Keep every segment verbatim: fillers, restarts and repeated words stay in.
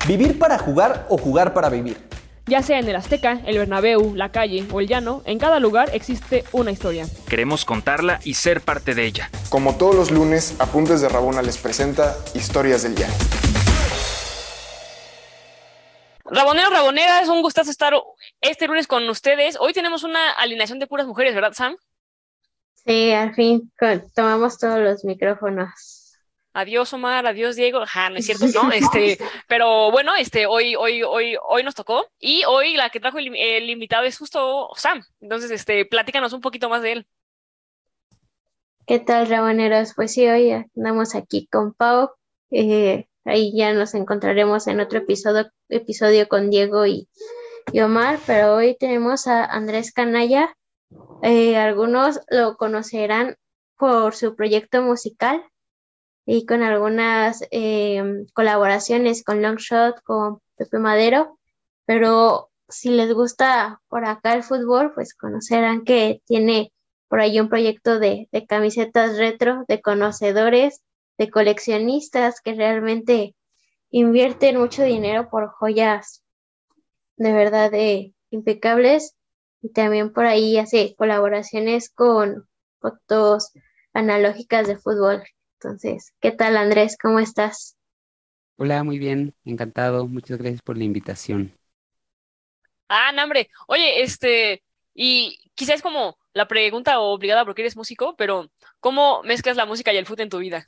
¿Vivir para jugar o jugar para vivir? Ya sea en el Azteca, el Bernabéu, la calle o el llano, en cada lugar existe una historia. Queremos contarla y ser parte de ella. Como todos los lunes, Apuntes de Rabona les presenta Historias del Llano. Raboneros, raboneras, un gustazo estar este lunes con ustedes. Hoy tenemos una alineación de puras mujeres, ¿verdad, Sam? Sí, al fin tomamos todos los micrófonos. Adiós, Omar, adiós, Diego. Ajá, no es cierto, ¿no? Este, pero bueno, este, hoy, hoy, hoy, hoy nos tocó. Y hoy la que trajo el, el invitado es justo Sam. Entonces, este, platícanos un poquito más de él. ¿Qué tal, raboneros? Pues sí, hoy andamos aquí con Pau. Eh, ahí ya nos encontraremos en otro episodio, episodio con Diego y, y Omar, pero hoy tenemos a Andrés Canalla. Eh, algunos lo conocerán por su proyecto musical y con algunas eh, colaboraciones con Longshot, con Pepe Madero, pero si les gusta por acá el fútbol, pues conocerán que tiene por ahí un proyecto de, de camisetas retro, de conocedores, de coleccionistas que realmente invierten mucho dinero por joyas de verdad eh, impecables, y también por ahí hace colaboraciones con fotos analógicas de fútbol. Entonces, ¿qué tal, Andrés? ¿Cómo estás? Hola, muy bien, encantado. Muchas gracias por la invitación. Ah, no, hombre. Oye, este, y quizás es como la pregunta obligada porque eres músico, pero ¿cómo mezclas la música y el fútbol en tu vida?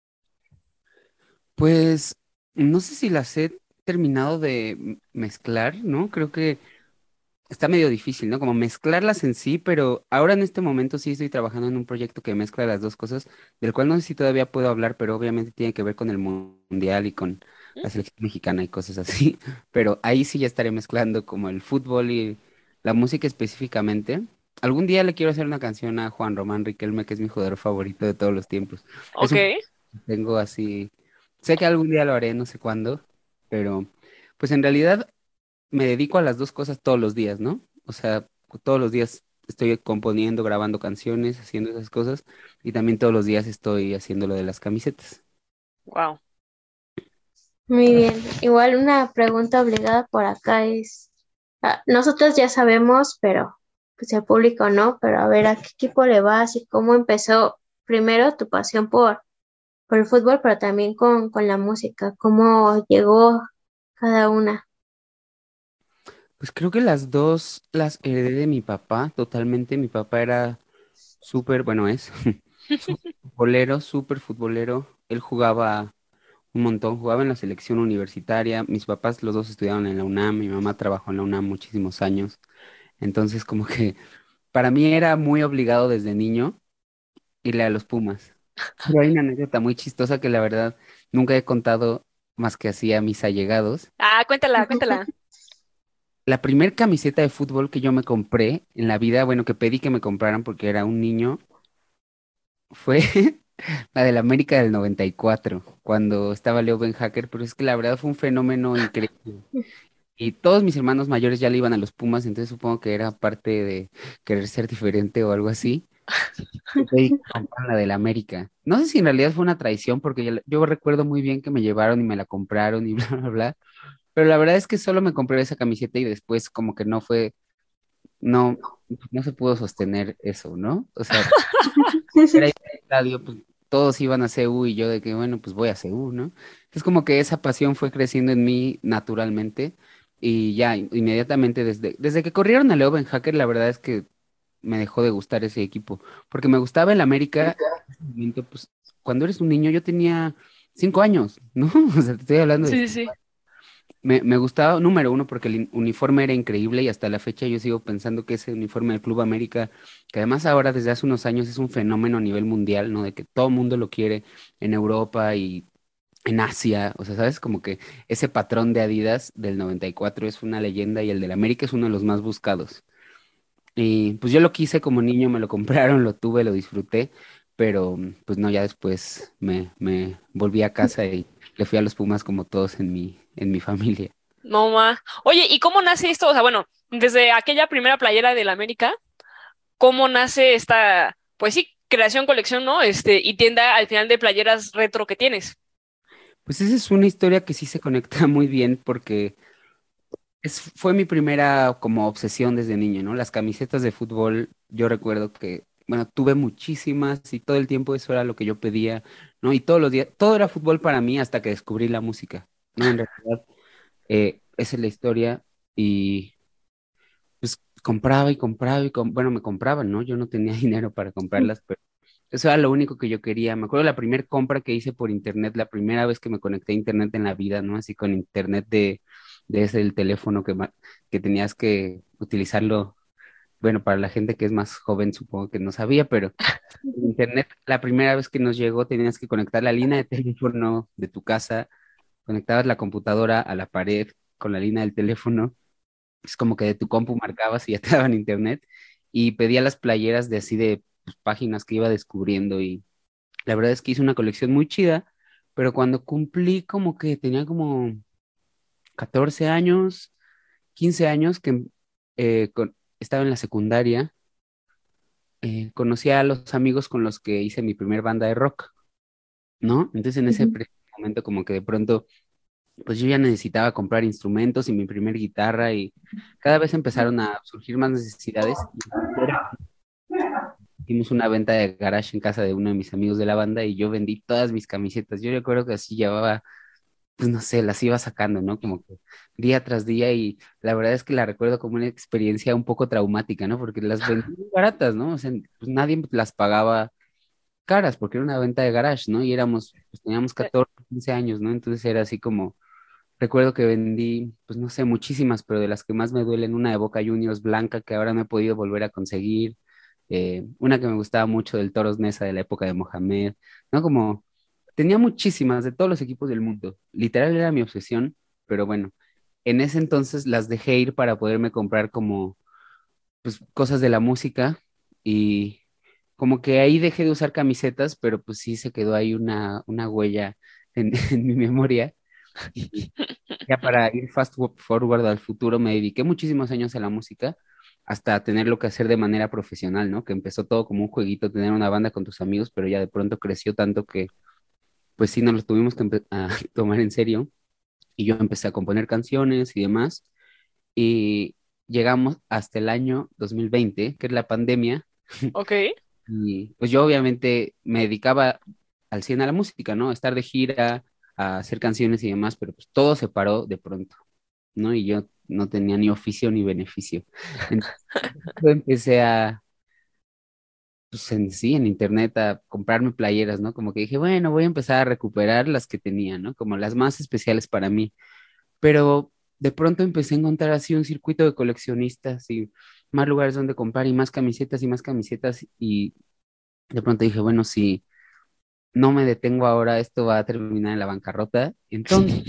Pues no sé si las he terminado de m- mezclar, ¿no? Creo que está medio difícil, ¿no? Como mezclarlas en sí, pero ahora en este momento sí estoy trabajando en un proyecto que mezcla las dos cosas, del cual no sé si todavía puedo hablar, pero obviamente tiene que ver con el mu- mundial y con la selección mexicana y cosas así. Pero ahí sí ya estaré mezclando como el fútbol y la música específicamente. Algún día le quiero hacer una canción a Juan Román Riquelme, que es mi jugador favorito de todos los tiempos. Es Ok. un tengo así, sé que algún día lo haré, no sé cuándo, pero pues en realidad me dedico a las dos cosas todos los días, ¿no? O sea, todos los días estoy componiendo, grabando canciones, haciendo esas cosas, y también todos los días estoy haciendo lo de las camisetas. Wow. Muy bien. Igual una pregunta obligada por acá es, ah, nosotros ya sabemos, pero pues el público no, pero a ver, ¿a qué equipo le vas y cómo empezó primero tu pasión por, por el fútbol, pero también con, con la música? ¿Cómo llegó cada una? Pues creo que las dos las heredé de mi papá, totalmente. Mi papá era súper, bueno, es súper futbolero, súper futbolero. Él jugaba un montón, jugaba en la selección universitaria. Mis papás, los dos estudiaron en la UNAM, mi mamá trabajó en la UNAM muchísimos años. Entonces, como que para mí era muy obligado desde niño irle a los Pumas. Pero hay una anécdota muy chistosa que la verdad nunca he contado más que así a mis allegados. Ah, cuéntala, cuéntala. La primer camiseta de fútbol que yo me compré en la vida, bueno, que pedí que me compraran porque era un niño, fue la del América del noventa y cuatro, cuando estaba Leo Ben Hacker, pero es que la verdad fue un fenómeno increíble. Y todos mis hermanos mayores ya le iban a los Pumas, entonces supongo que era parte de querer ser diferente o algo así. Yo pedí que compraran la del América. No sé si en realidad fue una traición, porque yo, yo recuerdo muy bien que me llevaron y me la compraron y bla, bla, bla. Pero la verdad es que solo me compré esa camiseta y después como que no fue, no, no se pudo sostener eso, ¿no? O sea, era ir al estadio, pues todos iban a C U y yo de que, bueno, pues voy a C U, ¿no? Es como que esa pasión fue creciendo en mí naturalmente y ya in- inmediatamente desde, desde que corrieron a Leo Ben Hacker, la verdad es que me dejó de gustar ese equipo, porque me gustaba el América, en ese momento, pues cuando eres un niño yo tenía cinco años, ¿no? O sea, te estoy hablando de Sí, sí, sí. me, me gustaba, número uno, porque el in- uniforme era increíble y hasta la fecha yo sigo pensando que ese uniforme del Club América, que además ahora desde hace unos años es un fenómeno a nivel mundial, ¿no? De que todo el mundo lo quiere en Europa y en Asia, o sea, ¿sabes? Como que ese patrón de Adidas del noventa y cuatro es una leyenda y el del América es uno de los más buscados. Y pues yo lo quise como niño, me lo compraron, lo tuve, lo disfruté, pero pues no, ya después me, me volví a casa y le fui a los Pumas como todos en mi, en mi familia. No, ma. Oye, ¿y cómo nace esto? O sea, bueno, desde aquella primera playera del América, ¿cómo nace esta, pues sí, creación, colección, ¿no? Este, y tienda al final de playeras retro que tienes. Pues esa es una historia que sí se conecta muy bien porque es, fue mi primera como obsesión desde niño, ¿no? Las camisetas de fútbol, yo recuerdo que, bueno, tuve muchísimas y todo el tiempo eso era lo que yo pedía, ¿no? Y todos los días, todo era fútbol para mí hasta que descubrí la música, ¿no? En realidad, eh, esa es la historia y pues compraba y compraba y, com- bueno, me compraban, ¿no? Yo no tenía dinero para comprarlas, pero eso era lo único que yo quería. Me acuerdo la primera compra que hice por internet, la primera vez que me conecté a internet en la vida, ¿no? Así con internet de, de ese el teléfono que, ma- que tenías que utilizarlo. Bueno, para la gente que es más joven supongo que no sabía, pero en internet la primera vez que nos llegó tenías que conectar la línea de teléfono de tu casa, conectabas la computadora a la pared con la línea del teléfono, es como que de tu compu marcabas y ya te daban internet y pedía las playeras de así de pues, páginas que iba descubriendo y la verdad es que hice una colección muy chida, pero cuando cumplí como que tenía como catorce años, quince años, que eh, con- estaba en la secundaria, eh, conocí a los amigos con los que hice mi primer banda de rock, ¿no? Entonces en ese Ujú. preciso momento como que de pronto, pues yo ya necesitaba comprar instrumentos y mi primer guitarra y cada vez empezaron a surgir más necesidades. Hicimos una venta de garage en casa de uno de mis amigos de la banda y yo vendí todas mis camisetas. Yo recuerdo que así llevaba, pues no sé, las iba sacando, ¿no? Como que día tras día y la verdad es que la recuerdo como una experiencia un poco traumática, ¿no? Porque las vendí muy baratas, ¿no? O sea, pues nadie las pagaba caras porque era una venta de garage, ¿no? Y éramos, pues teníamos catorce quince años, ¿no? Entonces era así como, recuerdo que vendí, pues no sé, muchísimas, pero de las que más me duelen, una de Boca Juniors blanca que ahora no he podido volver a conseguir, eh, una que me gustaba mucho del Toros Neza de la época de Mohamed, ¿no? Como tenía muchísimas de todos los equipos del mundo. Literal era mi obsesión, pero bueno, en ese entonces las dejé ir para poderme comprar como, pues, cosas de la música y como que ahí dejé de usar camisetas, pero pues sí se quedó ahí una, una huella en, en mi memoria. Y ya para ir fast forward al futuro, me dediqué muchísimos años a la música hasta tenerlo que hacer de manera profesional, ¿no? Que empezó todo como un jueguito, tener una banda con tus amigos, pero ya de pronto creció tanto que, pues sí, nos lo tuvimos que empe- a tomar en serio. Y yo empecé a componer canciones y demás. Y llegamos hasta el año dos mil veinte, que es la pandemia. Ok, Y pues yo obviamente me dedicaba al cien a la música, ¿no? A estar de gira, a hacer canciones y demás, pero pues todo se paró de pronto. ¿No? Y yo no tenía ni oficio ni beneficio. Entonces, yo empecé a, pues en sí, en internet, a comprarme playeras, ¿no? Como que dije, bueno, voy a empezar a recuperar las que tenía, ¿no? Como las más especiales para mí. Pero de pronto empecé a encontrar así un circuito de coleccionistas y más lugares donde comprar y más camisetas y más camisetas y de pronto dije, bueno, si no me detengo ahora, esto va a terminar en la bancarrota. Entonces,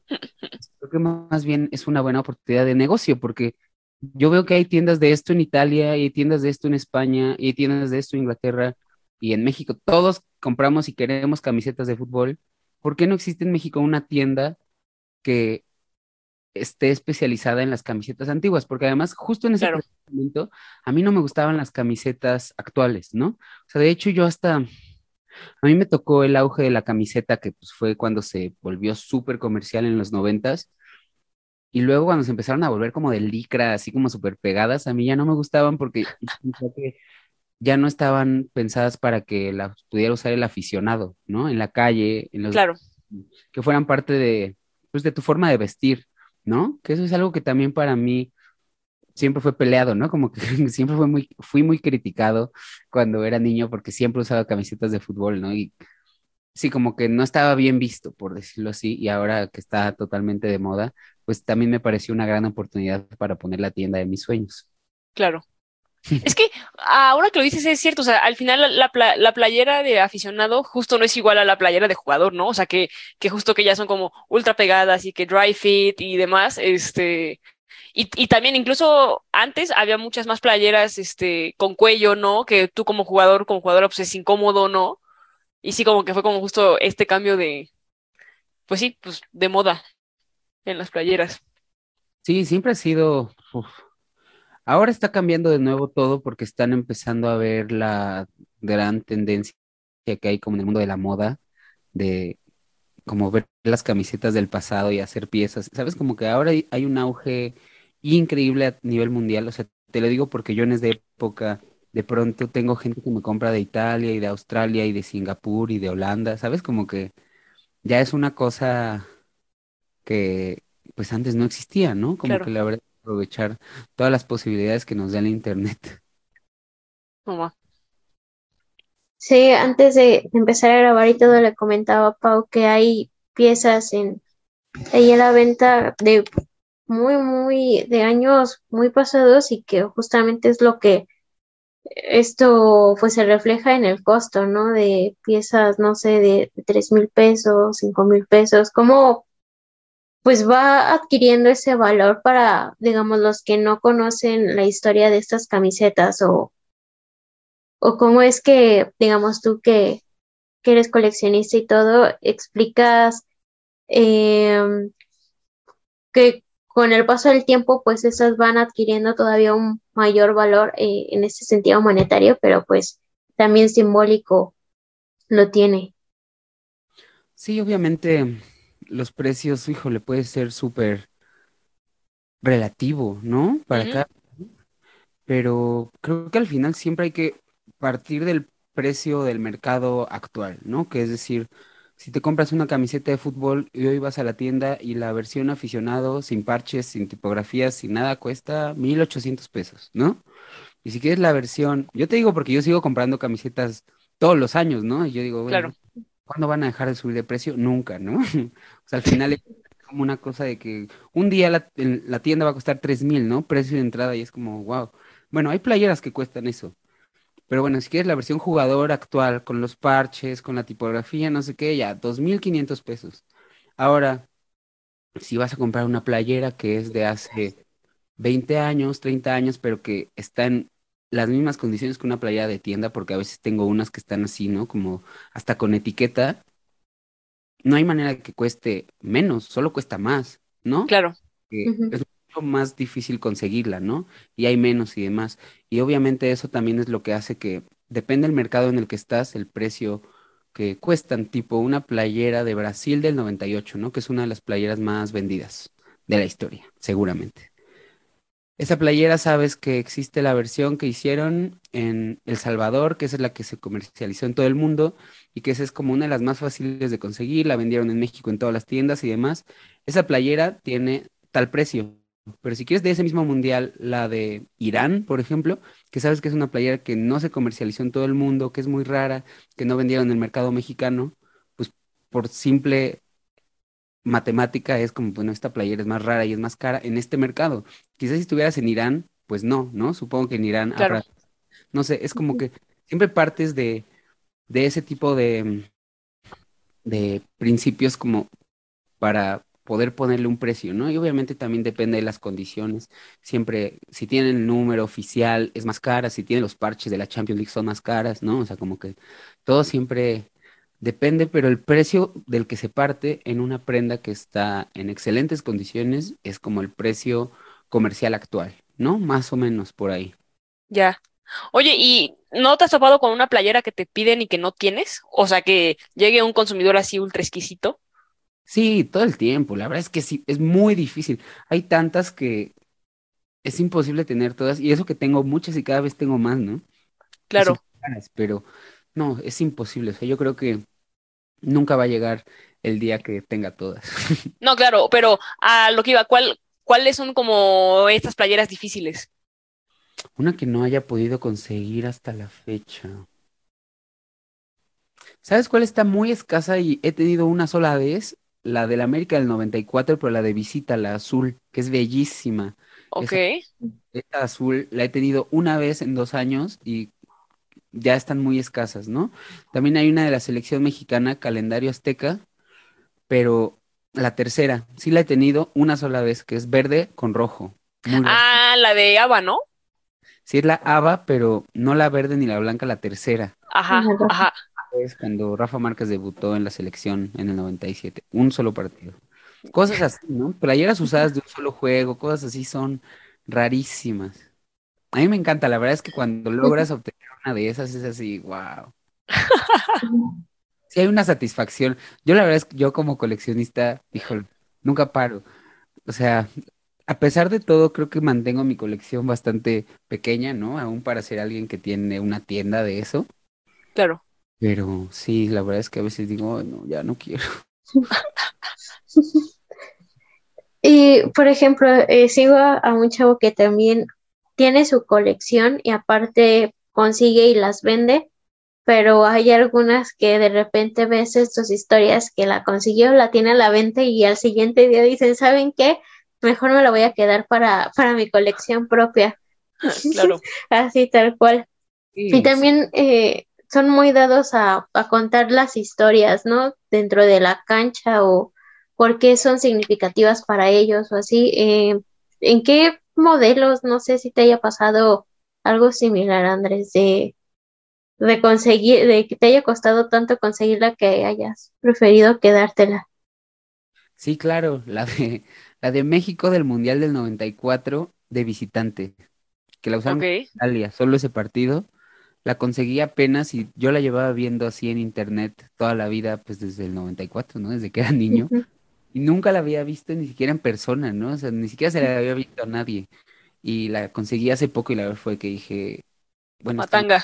creo que más bien es una buena oportunidad de negocio, porque yo veo que hay tiendas de esto en Italia, y hay tiendas de esto en España, y hay tiendas de esto en Inglaterra y en México. Todos compramos y queremos camisetas de fútbol. ¿Por qué no existe en México una tienda que esté especializada en las camisetas antiguas? Porque además, justo en ese claro. preciso momento, a mí no me gustaban las camisetas actuales, ¿no? O sea, de hecho, yo hasta, a mí me tocó el auge de la camiseta, que pues fue cuando se volvió súper comercial en los noventas. Y luego cuando se empezaron a volver como de licra, así como súper pegadas, a mí ya no me gustaban porque sentía que ya no estaban pensadas para que las pudiera usar el aficionado, ¿no? En la calle, en los, Claro, que fueran parte de, pues, de tu forma de vestir, ¿no? Que eso es algo que también para mí siempre fue peleado, ¿no? Como que siempre fue muy, fui muy criticado cuando era niño porque siempre usaba camisetas de fútbol, ¿no? Y sí, como que no estaba bien visto, por decirlo así, y ahora que está totalmente de moda, pues también me pareció una gran oportunidad para poner la tienda de mis sueños. claro. Es que ahora que lo dices es cierto, o sea, al final la, la pla- la playera de aficionado justo no es igual a la playera de jugador, ¿no? O sea, que, que justo que ya son como ultra pegadas y que dry fit y demás, este, y, y también incluso antes había muchas más playeras, este, con cuello, ¿no? Que tú como jugador, como jugador, pues es incómodo, ¿no? Y sí, como que fue como justo este cambio de, pues sí, pues de moda en las playeras. Sí, siempre ha sido, uf. Ahora está cambiando de nuevo todo porque están empezando a ver la gran tendencia que hay como en el mundo de la moda, de como ver las camisetas del pasado y hacer piezas. ¿Sabes? Como que ahora hay, hay un auge increíble a nivel mundial. O sea, te lo digo porque yo en esa época de pronto tengo gente que me compra de Italia y de Australia y de Singapur y de Holanda. ¿Sabes? Como que ya es una cosa que pues antes no existía, ¿no? Como que Claro. la verdad aprovechar todas las posibilidades que nos da el internet. Toma. Sí, antes de empezar a grabar y todo, le comentaba a Pau que hay piezas en ahí a la venta de muy, muy, de años muy pasados y que justamente es lo que esto pues se refleja en el costo, ¿no? De piezas, no sé, de tres mil pesos, cinco mil pesos, cómo pues va adquiriendo ese valor para, digamos, los que no conocen la historia de estas camisetas o, o cómo es que, digamos, tú que, que eres coleccionista y todo, explicas em, que con el paso del tiempo, pues esas van adquiriendo todavía un mayor valor eh, en ese sentido monetario, pero pues también simbólico lo tiene. Sí, obviamente los precios, híjole, puede ser súper relativo, ¿no? Para Ujú. acá, pero creo que al final siempre hay que partir del precio del mercado actual, ¿no? Que es decir, si te compras una camiseta de fútbol y hoy vas a la tienda y la versión aficionado, sin parches, sin tipografías, sin nada, cuesta mil ochocientos pesos, ¿no? Y si quieres la versión, yo te digo porque yo sigo comprando camisetas todos los años, ¿no? Y yo digo, bueno, Claro. ¿cuándo van a dejar de subir de precio? Nunca, ¿no? O sea, al final es como una cosa de que un día la, en la tienda va a costar tres mil, ¿no? Precio de entrada y es como, wow. Bueno, hay playeras que cuestan eso. Pero bueno, si quieres la versión jugador actual, con los parches, con la tipografía, no sé qué, ya, dos mil quinientos pesos. Ahora, si vas a comprar una playera que es de hace veinte años, treinta años, pero que está en las mismas condiciones que una playera de tienda, porque a veces tengo unas que están así, ¿no? Como hasta con etiqueta, no hay manera de que cueste menos, solo cuesta más, ¿no? Claro. Que Ujú. es mucho más difícil conseguirla, ¿no? Y hay menos y demás. Y obviamente eso también es lo que hace que, depende del mercado en el que estás, el precio que cuestan, tipo una playera de Brasil del noventa y ocho, ¿no? Que es una de las playeras más vendidas de la historia, seguramente. Esa playera, sabes que existe la versión que hicieron en El Salvador, que esa es la que se comercializó en todo el mundo y que esa es como una de las más fáciles de conseguir, la vendieron en México en todas las tiendas y demás. Esa playera tiene tal precio, pero si quieres de ese mismo mundial, la de Irán, por ejemplo, que sabes que es una playera que no se comercializó en todo el mundo, que es muy rara, que no vendieron en el mercado mexicano, pues por simple matemática es como, bueno, esta playera es más rara y es más cara en este mercado. Quizás si estuvieras en Irán, pues no, ¿no? Supongo que en Irán Claro. habrá, no sé, es como que siempre partes de, de ese tipo de, de principios como para poder ponerle un precio, ¿no? Y obviamente también depende de las condiciones. Siempre, si tienen el número oficial, es más cara, si tienen los parches de la Champions League son más caras, ¿no? O sea, como que todo siempre depende, pero el precio del que se parte en una prenda que está en excelentes condiciones es como el precio comercial actual, ¿no? Más o menos por ahí. Ya. Oye, ¿y no te has topado con una playera que te piden y que no tienes? O sea, que llegue un consumidor así ultra exquisito. Sí, todo el tiempo. La verdad es que sí, es muy difícil. Hay tantas que es imposible tener todas, y eso que tengo muchas y cada vez tengo más, ¿no? Y son Claro. caras, pero no, es imposible. O sea, yo creo que nunca va a llegar el día que tenga todas. No, claro, pero a lo que iba, ¿cuál, cuáles son como estas playeras difíciles? Una que no haya podido conseguir hasta la fecha. ¿Sabes cuál está muy escasa y he tenido una sola vez? La del América del noventa y cuatro, pero la de visita, la azul, que es bellísima. Ok. Esa, esa azul la he tenido una vez en dos años y ya están muy escasas, ¿no? También hay una de la selección mexicana, calendario azteca, pero la tercera sí la he tenido una sola vez, que es verde con rojo. Muy raro. Ah, la de Ava, ¿no? Sí es la haba, pero no la verde ni la blanca, la tercera. Ajá, ajá. Es cuando Rafa Márquez debutó en la selección en el noventa y siete, un solo partido. Cosas así, ¿no? Playeras usadas de un solo juego, cosas así son rarísimas. A mí me encanta, la verdad es que cuando logras obtener una de esas es así, wow. sí hay una satisfacción. Yo la verdad es que yo como coleccionista, híjole, nunca paro. O sea, a pesar de todo, creo que mantengo mi colección bastante pequeña, ¿no? Aún para ser alguien que tiene una tienda de eso. Claro. Pero sí, la verdad es que a veces digo, "Ay, no, ya no quiero". Y, por ejemplo, eh, sigo a, a un chavo que también tiene su colección y aparte consigue y las vende, pero hay algunas que de repente ves en sus historias que la consiguió, la tiene a la venta y al siguiente día dicen, ¿saben qué? Mejor me la voy a quedar para, para mi colección propia. Claro. Así tal cual. Y Sí, sí, también eh, son muy dados a, a contar las historias, ¿no? Dentro de la cancha o por qué son significativas para ellos o así. Eh, ¿en qué modelos? No sé si te haya pasado algo similar, Andrés, de, de conseguir, de que te haya costado tanto conseguirla que hayas preferido quedártela. sí, claro, la de, la de México del Mundial del noventa y cuatro de visitante, que la usaron con Ok. Italia, solo ese partido. La conseguí apenas y yo la llevaba viendo así en internet toda la vida, pues desde el noventa y cuatro, ¿no? Desde que era niño. Ujú. Y nunca la había visto ni siquiera en persona, ¿no? O sea, ni siquiera se la había visto a nadie. Y la conseguí hace poco y la verdad fue que dije, bueno, está en- Matanga.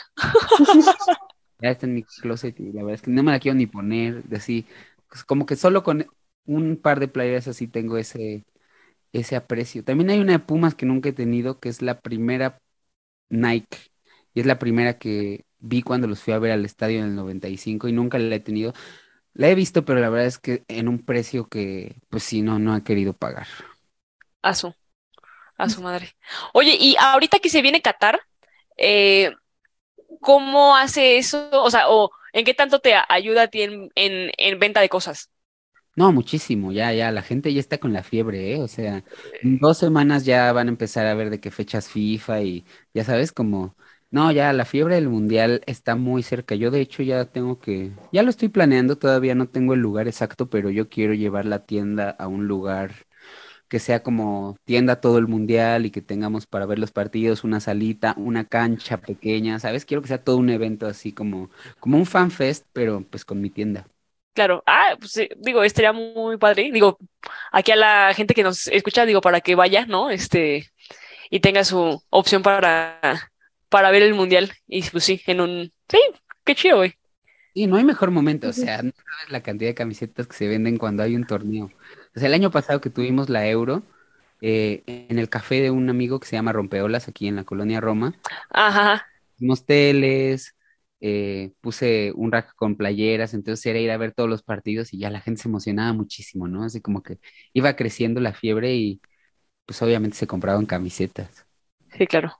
ya está en mi closet y la verdad es que no me la quiero ni poner, de así, pues, como que solo con un par de playeras así tengo ese, ese aprecio. También hay una de Pumas que nunca he tenido, que es la primera Nike. Y es la primera que vi cuando los fui a ver al estadio en el noventa y cinco y nunca la he tenido. La he visto, pero la verdad es que en un precio que, pues sí, no, no he querido pagar. A su, a su madre. Oye, y ahorita que se viene Qatar, eh, ¿cómo hace eso? O sea, o ¿en qué tanto te a- ayuda a ti en, en, en venta de cosas? No, muchísimo, ya, ya, la gente ya está con la fiebre, ¿eh? O sea, en dos semanas ya van a empezar a ver de qué fechas FIFA y ya sabes, como, no, ya la fiebre del mundial está muy cerca. Yo de hecho ya tengo que, ya lo estoy planeando, todavía no tengo el lugar exacto, pero yo quiero llevar la tienda a un lugar que sea como tienda todo el mundial y que tengamos para ver los partidos, una salita, una cancha pequeña, ¿sabes? Quiero que sea todo un evento así como, como un fan fest, pero pues con mi tienda. Claro, ah, pues sí, digo, estaría muy padre. Digo, aquí a la gente que nos escucha, digo, para que vaya, ¿no? Este, y tenga su opción para, para ver el mundial. Y pues sí, en un. Sí, qué chido, güey. Y no hay mejor momento, o sea, no sabes la cantidad de camisetas que se venden cuando hay un torneo. O sea, el año pasado que tuvimos la Euro, eh, en el café de un amigo que se llama Rompeolas, aquí en la colonia Roma, Ajá, unos teles, eh, puse un rack con playeras, entonces era ir a ver todos los partidos y ya la gente se emocionaba muchísimo, ¿no? Así como que iba creciendo la fiebre y pues obviamente se compraban camisetas. sí, claro.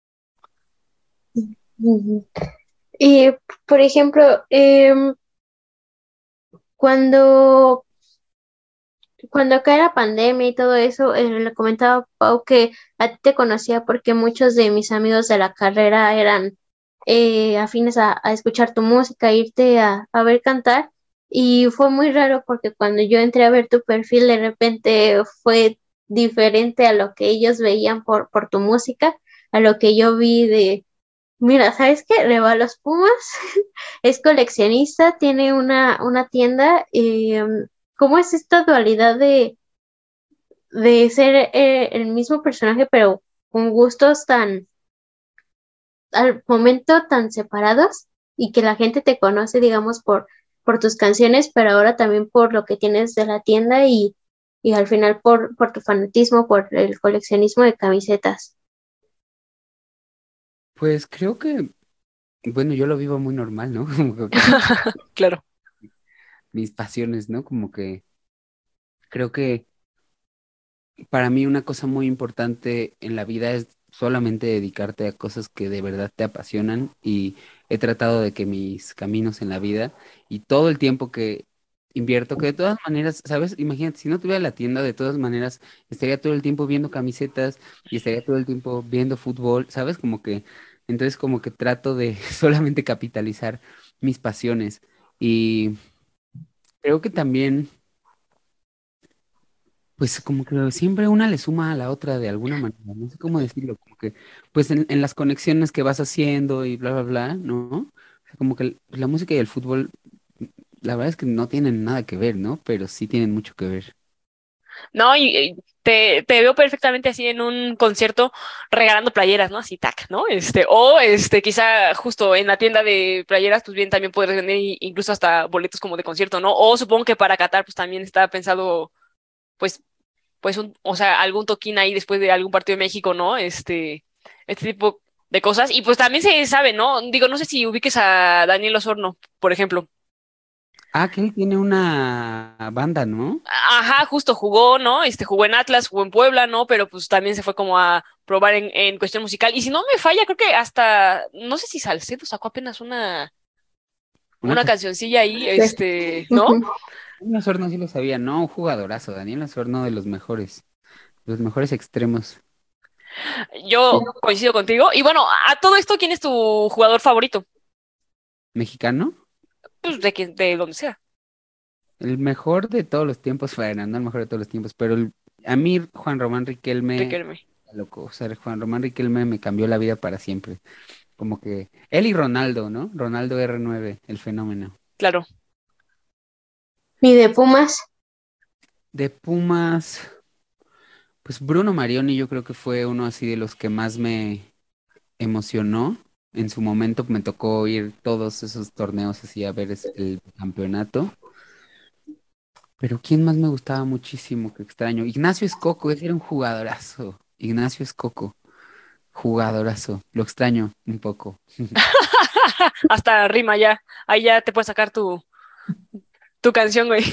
Ujú. Y, por ejemplo, em, cuando Cuando acá era pandemia y todo eso, eh, le comentaba a Pau que a ti te conocía porque muchos de mis amigos de la carrera eran eh, afines a, a escuchar tu música, irte a, a ver cantar. Y fue muy raro porque cuando yo entré a ver tu perfil, de repente fue diferente a lo que ellos veían por, por tu música, a lo que yo vi de, mira, ¿sabes qué? Le va a los Pumas, es coleccionista, tiene una, una tienda. Eh, ¿cómo es esta dualidad de, de ser eh, el mismo personaje, pero con gustos tan, al momento tan separados y que la gente te conoce, digamos, por, por tus canciones, pero ahora también por lo que tienes de la tienda y, y al final por, por tu fanatismo, por el coleccionismo de camisetas? Pues creo que, bueno, yo lo vivo muy normal, ¿no? Como que Claro, mis pasiones, ¿no? Como que creo que para mí una cosa muy importante en la vida es solamente dedicarte a cosas que de verdad te apasionan y he tratado de que mis caminos en la vida y todo el tiempo que invierto, que de todas maneras, ¿sabes? Imagínate, si no tuviera la tienda, de todas maneras estaría todo el tiempo viendo camisetas y estaría todo el tiempo viendo fútbol, ¿sabes? Como que, entonces como que trato de solamente capitalizar mis pasiones y creo que también... Pues como que siempre una le suma a la otra de alguna manera, no sé cómo decirlo, como que pues en, en las conexiones que vas haciendo y bla, bla, bla, ¿no? O sea, como que el- pues, la música y el fútbol la verdad es que no tienen nada que ver, ¿no? Pero sí tienen mucho que ver. No, y, y te, te veo perfectamente así en un concierto regalando playeras, ¿no? Así, tac, ¿no? Este, o este, quizá justo en la tienda de playeras, pues bien, también puedes vender i- incluso hasta boletos como de concierto, ¿no? O supongo que para Qatar, pues también está pensado, pues, pues un, o sea, algún toquín ahí después de algún partido de México, ¿no? Este, este tipo de cosas. Y pues también se sabe, ¿no? Digo, no sé si ubiques a Daniel Osorno, por ejemplo. Ah, que él tiene una banda, ¿no? Ajá, justo jugó, ¿no? Este jugó en Atlas, jugó en Puebla, ¿no? Pero pues también se fue como a probar en, en cuestión musical. Y si no me falla, creo que hasta, no sé si Salcedo sacó apenas una, Una una ca- cancioncilla ahí, Sí. este, ¿no? Ujú. Daniel Osorno sí lo sabía, ¿no? Un jugadorazo, Daniel Osorno de los mejores, los mejores extremos. Yo coincido contigo. Y bueno, a todo esto, ¿quién es tu jugador favorito? ¿Mexicano? Pues de quien, de donde sea. El mejor de todos los tiempos, bueno, no el mejor de todos los tiempos, pero el- a mí Juan Román Riquelme, Riquelme. loco, o sea, Juan Román Riquelme me cambió la vida para siempre. Como que él y Ronaldo, ¿no? Ronaldo R nueve, el fenómeno. Claro. ¿Y de Pumas? De Pumas, pues Bruno Marioni yo creo que fue uno así de los que más me emocionó. En su momento me tocó ir todos esos torneos así a ver es- el campeonato. Pero ¿quién más me gustaba muchísimo? Que extraño. Ignacio Escoco, ese era un jugadorazo. Ignacio Escoco, jugadorazo. Lo extraño un poco. Hasta rima ya. Ahí ya te puedes sacar tu, tu canción, güey.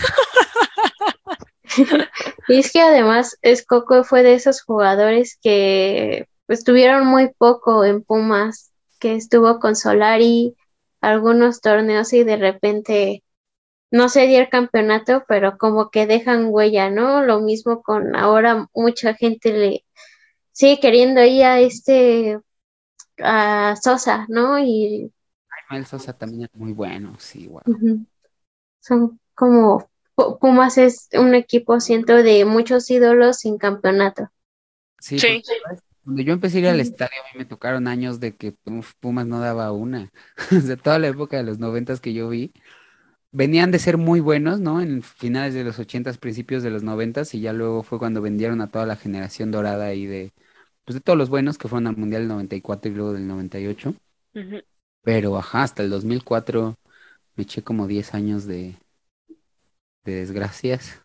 Y es que además Escoco fue de esos jugadores que estuvieron muy poco en Pumas, que estuvo con Solari algunos torneos y de repente no se dio el campeonato, pero como que dejan huella, ¿no? Lo mismo con ahora mucha gente le sigue queriendo ir a este a Sosa, ¿no? Y Mael Sosa también era muy bueno, sí, wow. ujú, son como Pu- Pumas es un equipo, siento, de muchos ídolos sin campeonato. Sí, Sí. porque ¿sabes? Cuando yo empecé a ir al estadio, a mí me tocaron años de que uf, Pumas no daba una. O sea, toda la época de los noventas que yo vi, venían de ser muy buenos, ¿no? En finales de los ochentas, principios de los noventas, y ya luego fue cuando vendieron a toda la generación dorada ahí de, pues de todos los buenos que fueron al Mundial del noventa y cuatro y luego del noventa y ocho. Ujú. Pero ajá, hasta el dos mil cuatro me eché como diez años de, de desgracias.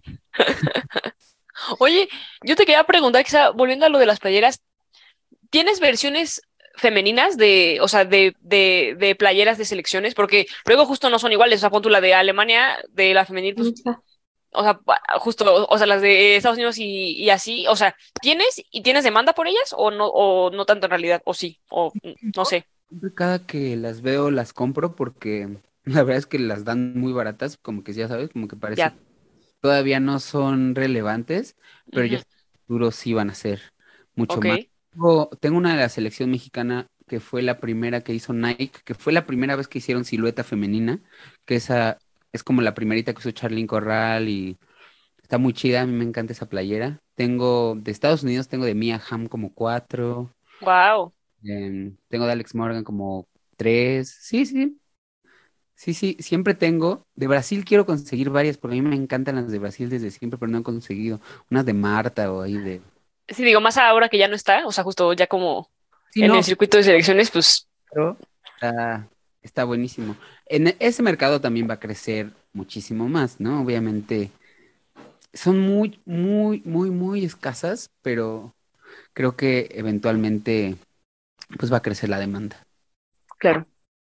Oye, yo te quería preguntar, quizá, volviendo a lo de las playeras, ¿tienes versiones femeninas de, o sea, de, de, de playeras de selecciones? Porque luego justo no son iguales, o sea, pon tú la de Alemania, de la femenil, pues, Nunca. o sea, pa- justo, o, o sea, las de Estados Unidos y, y así, o sea, ¿tienes y tienes demanda por ellas o no, o no tanto en realidad, o sí, o mm, no sé, Siempre cada que las veo las compro porque la verdad es que las dan muy baratas, como que ya sabes, como que parece ya, que todavía no son relevantes, pero yo ujú, sé que en el futuro sí van a ser mucho ok, más. Tengo, tengo una de la selección mexicana que fue la primera que hizo Nike, que fue la primera vez que hicieron silueta femenina, que esa es como la primerita que usó Charlyn Corral y está muy chida, a mí me encanta esa playera. Tengo de Estados Unidos, tengo de Mia Hamm como cuatro, wow. em, tengo de Alex Morgan como tres, sí, sí, sí, sí, siempre tengo. De Brasil quiero conseguir varias, porque a mí me encantan las de Brasil desde siempre, pero no he conseguido unas de Marta o ahí de... Sí, digo, más ahora que ya no está, o sea, justo ya como Sí, en el no, circuito de selecciones, pues, pero está, está buenísimo. En e- ese mercado también va a crecer muchísimo más, ¿no? Obviamente son muy, muy, muy, muy escasas, pero creo que eventualmente pues va a crecer la demanda. claro.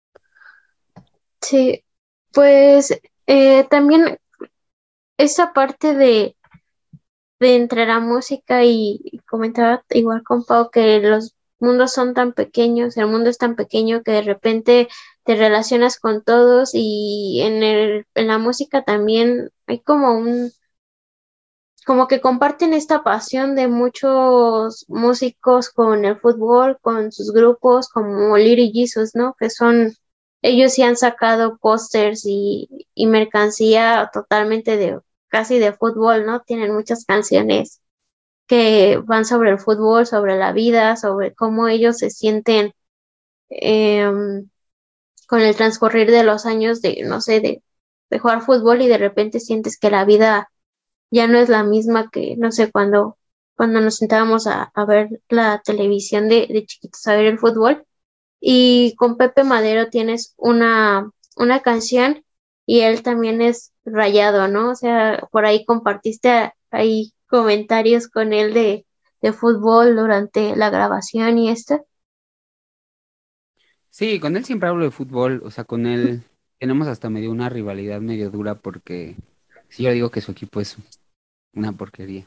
Sí, pues eh, también esa parte de, de entre la música y, y comentaba igual con Pau que los mundos son tan pequeños, el mundo es tan pequeño que de repente te relacionas con todos y en el, en la música también hay como un, como que comparten esta pasión de muchos músicos con el fútbol, con sus grupos, como Little Jesus, ¿no? Que son, ellos sí han sacado pósters y, y mercancía totalmente de, casi de fútbol, ¿no? Tienen muchas canciones que van sobre el fútbol, sobre la vida, sobre cómo ellos se sienten em, con el transcurrir de los años de, no sé, de de jugar fútbol y de repente sientes que la vida ya no es la misma que, no sé, cuando, cuando nos sentábamos a, a ver la televisión de, de chiquitos, a ver el fútbol. Y con Pepe Madero tienes una, una canción y él también es rayado, ¿no? O sea, por ahí compartiste a- ahí comentarios con él de, de fútbol durante la grabación y esto. Sí, con él siempre hablo de fútbol, o sea, con él tenemos hasta medio una rivalidad medio dura porque si yo digo que su equipo es una porquería.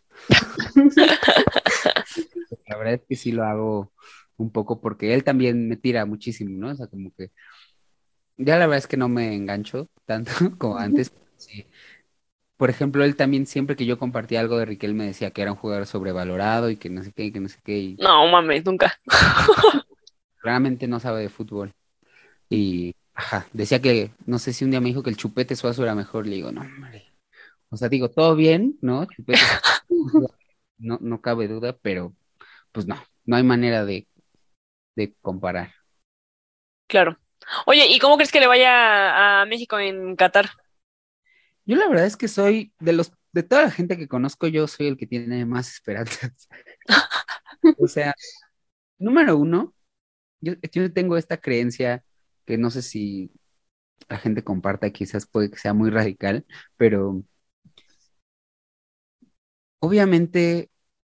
La verdad es que sí lo hago un poco porque él también me tira muchísimo, ¿no? O sea, como que ya la verdad es que no me engancho tanto como antes. Sí. Por ejemplo, él también siempre que yo compartía algo de Riquelme me decía que era un jugador sobrevalorado y que no sé qué, y que no sé qué, y No mames, nunca. claramente no sabe de fútbol. Y, ajá, decía que, no sé si un día me dijo que el Chupete Suazo era mejor, le digo, no, hombre. O sea, digo, todo bien, ¿no? Chupete Suazo, no, no cabe duda, pero pues no, no hay manera de, de comparar. Claro. Oye, ¿y cómo crees que le vaya a México en Qatar? Yo la verdad es que soy, de los, de toda la gente que conozco, yo soy el que tiene más esperanzas. O sea, número uno, yo, yo tengo esta creencia que no sé si la gente comparta, quizás puede que sea muy radical, pero obviamente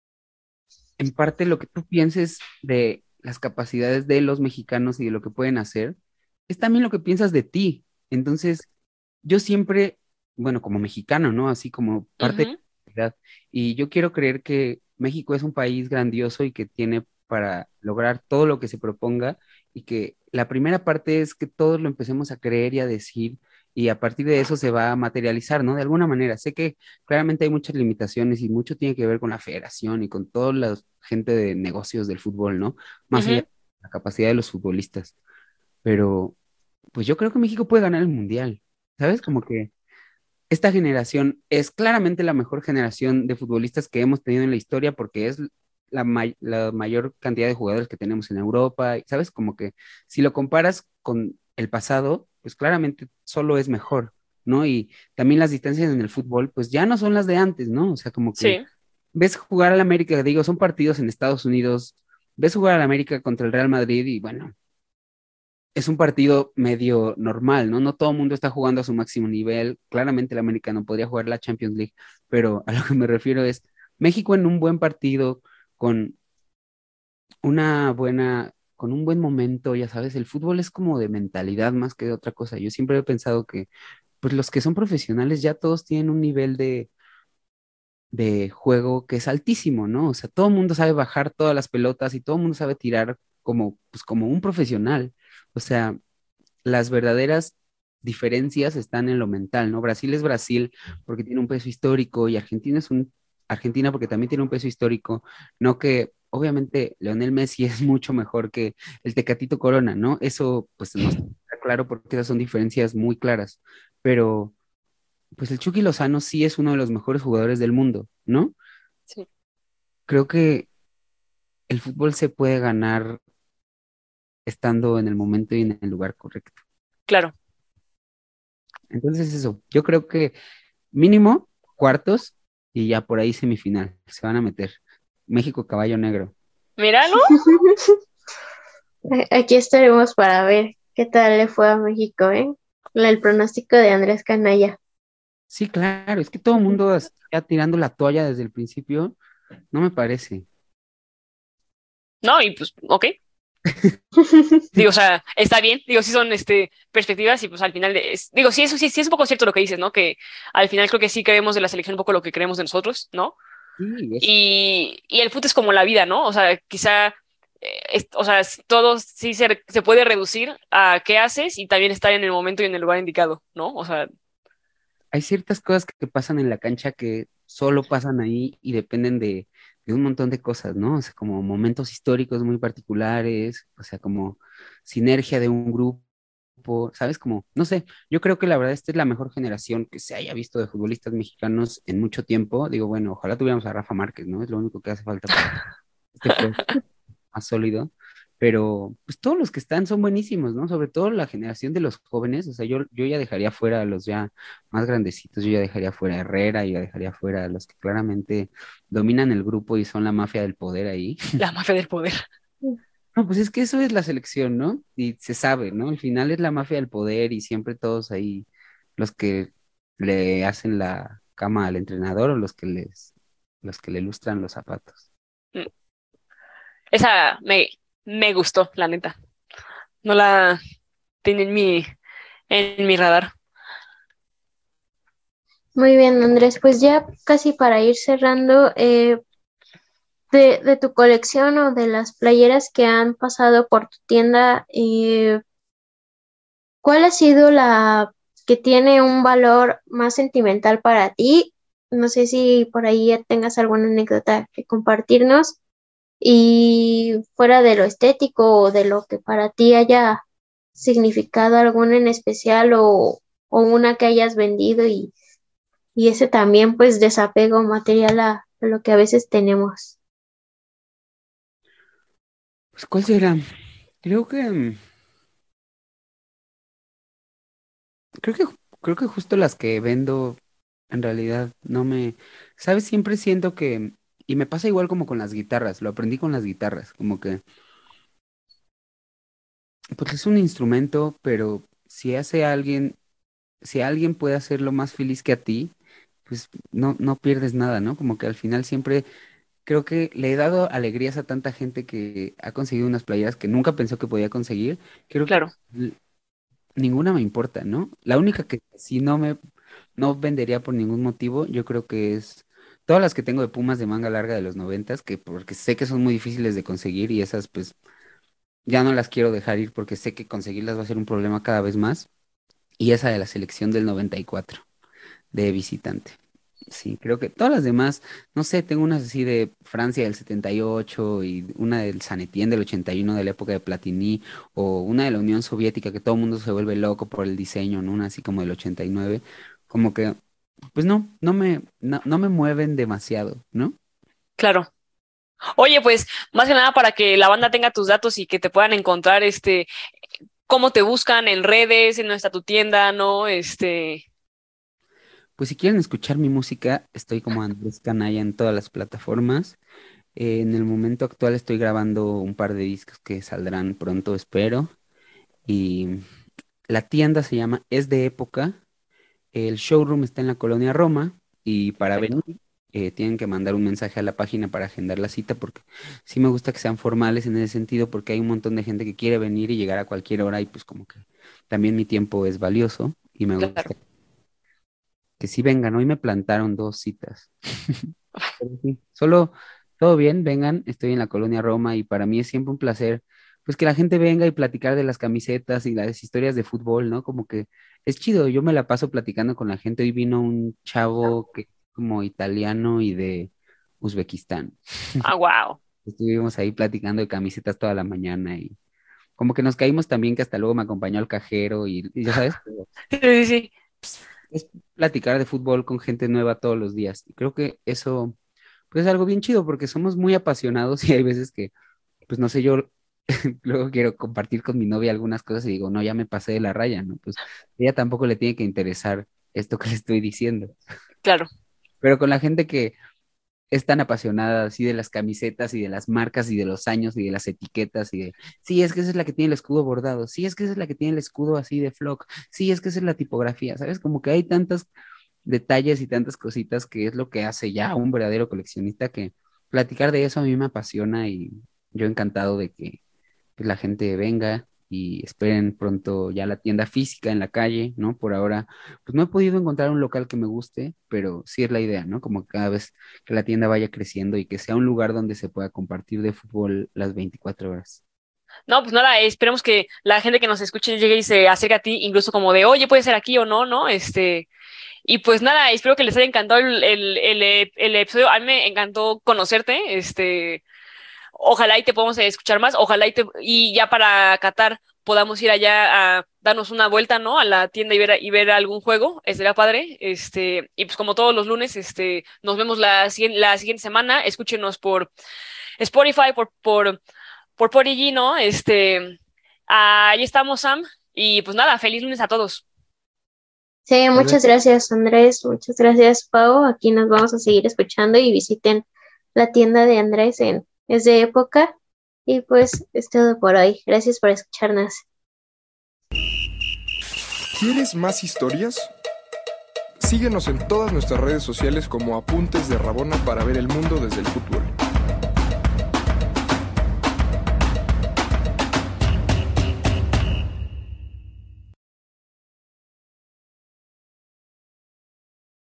en parte lo que tú pienses de las capacidades de los mexicanos y de lo que pueden hacer, es también lo que piensas de ti. Entonces, yo siempre, bueno, como mexicano, ¿no? Así como parte de Ujú. la identidad, y yo quiero creer que México es un país grandioso y que tiene para lograr todo lo que se proponga y que la primera parte es que todos lo empecemos a creer y a decir y a partir de eso se va a materializar, ¿no? De alguna manera. Sé que claramente hay muchas limitaciones y mucho tiene que ver con la federación y con toda la gente de negocios del fútbol, ¿no? Más allá Ujú. de la capacidad de los futbolistas. Pero pues yo creo que México puede ganar el mundial, ¿sabes? Como que esta generación es claramente la mejor generación de futbolistas que hemos tenido en la historia porque es la, may- la mayor cantidad de jugadores que tenemos en Europa, y, ¿sabes? Como que si lo comparas con el pasado, pues claramente solo es mejor, ¿no? Y también las distancias en el fútbol, pues ya no son las de antes, ¿no? O sea, como que Sí, ves jugar al América, digo, son partidos en Estados Unidos, ves jugar al América contra el Real Madrid y bueno, es un partido medio normal, ¿no? No todo el mundo está jugando a su máximo nivel. Claramente el América no podría jugar la Champions League, pero a lo que me refiero es México en un buen partido, con una buena, con un buen momento, ya sabes, el fútbol es como de mentalidad más que de otra cosa. Yo siempre he pensado que, pues los que son profesionales ya todos tienen un nivel de, de juego que es altísimo, ¿no? O sea, todo el mundo sabe bajar todas las pelotas y todo el mundo sabe tirar como, pues como un profesional. O sea, las verdaderas diferencias están en lo mental, ¿no? Brasil es Brasil porque tiene un peso histórico y Argentina es un Argentina porque también tiene un peso histórico, no que obviamente Leonel Messi es mucho mejor que el Tecatito Corona, ¿no? Eso pues no está claro porque esas son diferencias muy claras, pero pues el Chucky Lozano sí es uno de los mejores jugadores del mundo, ¿no? sí, Creo que el fútbol se puede ganar estando en el momento y en el lugar correcto. claro. Entonces eso, yo creo que mínimo cuartos y ya por ahí semifinal. Se van a meter. México, caballo negro. Míralo. Aquí estaremos para ver qué tal le fue a México, ¿eh? El pronóstico de Andrés Canalla. Sí, claro, es que todo el mundo está tirando la toalla desde el principio. No me parece. No, y pues, ok. Digo, o sea, está bien. Digo, sí son este, perspectivas y pues al final, es, digo, sí, eso sí, sí es un poco cierto lo que dices, ¿no? Que al final creo que sí creemos de la selección un poco lo que creemos de nosotros, ¿no? Sí, es, Y, y el fútbol es como la vida, ¿no? O sea, quizá, eh, es- o sea, es- todo sí se, se puede reducir a qué haces y también estar en el momento y en el lugar indicado, ¿no? O sea, hay ciertas cosas que pasan en la cancha que solo pasan ahí y dependen de, de un montón de cosas, ¿no? O sea, como momentos históricos muy particulares, o sea, como sinergia de un grupo, ¿sabes? Como, no sé, yo creo que la verdad esta es la mejor generación que se haya visto de futbolistas mexicanos en mucho tiempo. Digo, bueno, ojalá tuviéramos a Rafa Márquez, ¿no? Es lo único que hace falta para que este proyecto más sólido, pero pues todos los que están son buenísimos, ¿no? Sobre todo la generación de los jóvenes, o sea, yo, yo ya dejaría fuera a los ya más grandecitos, yo ya dejaría fuera a Herrera, yo ya dejaría fuera a los que claramente dominan el grupo y son la mafia del poder ahí. La mafia del poder. No, pues es que eso es la selección, ¿no? Y se sabe, ¿no? Al final es la mafia del poder y siempre todos ahí, los que le hacen la cama al entrenador o los que les, los que le lustran los zapatos. Mm. Esa me, me gustó, la neta. No la tenía en mi, en mi radar. Muy bien, Andrés, pues ya casi para ir cerrando, eh, de, de tu colección o de las playeras que han pasado por tu tienda, eh, ¿cuál ha sido la que tiene un valor más sentimental para ti? No sé si por ahí ya tengas alguna anécdota que compartirnos y fuera de lo estético o de lo que para ti haya significado alguna en especial o, o una que hayas vendido y, y ese también pues desapego material a, a lo que a veces tenemos. Pues, ¿cuál será? Creo que, mm, creo que, creo que justo las que vendo en realidad no me, ¿sabes? Siempre siento que, y me pasa igual como con las guitarras, lo aprendí con las guitarras, como que, pues es un instrumento, pero si hace a alguien, si alguien puede hacerlo más feliz que a ti, pues no, no pierdes nada, ¿no? Como que al final siempre creo que le he dado alegrías a tanta gente que ha conseguido unas playeras que nunca pensó que podía conseguir. Creo que Claro, l- ninguna me importa, ¿no? La única que sí no me no vendería por ningún motivo, yo creo que es todas las que tengo de Pumas de manga larga de los noventas, que porque sé que son muy difíciles de conseguir y esas pues ya no las quiero dejar ir porque sé que conseguirlas va a ser un problema cada vez más. Y esa de la selección del noventa y cuatro de visitante. Sí, creo que todas las demás, no sé, tengo unas así de Francia del setenta y ocho y una del San Etienne del ochenta y uno de la época de Platini o una de la Unión Soviética que todo el mundo se vuelve loco por el diseño, ¿no? Una así como del ochenta y nueve, como que, pues no, no me, no, no me mueven demasiado, ¿no? claro. Oye, pues, más que nada para que la banda tenga tus datos y que te puedan encontrar, este, cómo te buscan en redes, en dónde está tu tienda, ¿no? Este, Pues si quieren escuchar mi música, estoy como Andrés Canalla en todas las plataformas. Eh, en el momento actual estoy grabando un par de discos que saldrán pronto, espero. Y la tienda se llama Es de Época. El showroom está en la colonia Roma. Y para perfecto. venir, eh, tienen que mandar un mensaje a la página para agendar la cita, porque sí me gusta que sean formales en ese sentido, porque hay un montón de gente que quiere venir y llegar a cualquier hora, y pues como que también mi tiempo es valioso y me Claro. gusta que sí vengan. Hoy me plantaron dos citas. Pero sí, solo todo bien, vengan, estoy en la colonia Roma y para mí es siempre un placer, pues que la gente venga y platicar de las camisetas y las historias de fútbol, ¿no? Como que es chido, yo me la paso platicando con la gente. Hoy vino un chavo que es como italiano y de Uzbekistán. Ah, wow. Estuvimos ahí platicando de camisetas toda la mañana y como que nos caímos también que hasta luego me acompañó al cajero y, y ya sabes, pero Sí, sí, sí. es platicar de fútbol con gente nueva todos los días. Y creo que eso pues es algo bien chido porque somos muy apasionados y hay veces que, pues no sé, yo luego quiero compartir con mi novia algunas cosas y digo, no, ya me pasé de la raya, ¿no? Pues ella tampoco le tiene que interesar esto que le estoy diciendo. Claro. Pero con la gente que es tan apasionada así de las camisetas y de las marcas y de los años y de las etiquetas y de, sí, es que esa es la que tiene el escudo bordado, sí, es que esa es la que tiene el escudo así de flock, sí, es que esa es la tipografía, ¿sabes? Como que hay tantos detalles y tantas cositas que es lo que hace ya un verdadero coleccionista que platicar de eso a mí me apasiona y yo encantado de que pues, la gente venga y esperen pronto ya la tienda física en la calle, ¿no? Por ahora, pues no he podido encontrar un local que me guste, pero sí es la idea, ¿no? Como cada vez que la tienda vaya creciendo y que sea un lugar donde se pueda compartir de fútbol las veinticuatro horas. No, pues nada, esperemos que la gente que nos escuche llegue y se acerque a ti, incluso como de, oye, puede ser aquí o no, ¿no? Este, y pues nada, espero que les haya encantado el, el, el, el episodio. A mí me encantó conocerte, este, ojalá y te podamos escuchar más, ojalá y, te, y ya para Qatar podamos ir allá a darnos una vuelta, ¿no? A la tienda y ver, y ver algún juego, sería padre, este, y pues como todos los lunes, este, nos vemos la, la siguiente semana, escúchenos por Spotify, por, por por Pori G, ¿no? Este, ahí estamos, Sam, y pues nada, feliz lunes a todos. Sí, muchas gracias, Andrés, muchas gracias, Pau. Aquí nos vamos a seguir escuchando y visiten la tienda de Andrés en Es de Época. Y pues es todo por hoy. Gracias por escucharnos. ¿Quieres más historias? Síguenos en todas nuestras redes sociales como Apuntes de Rabona para ver el mundo desde el futuro.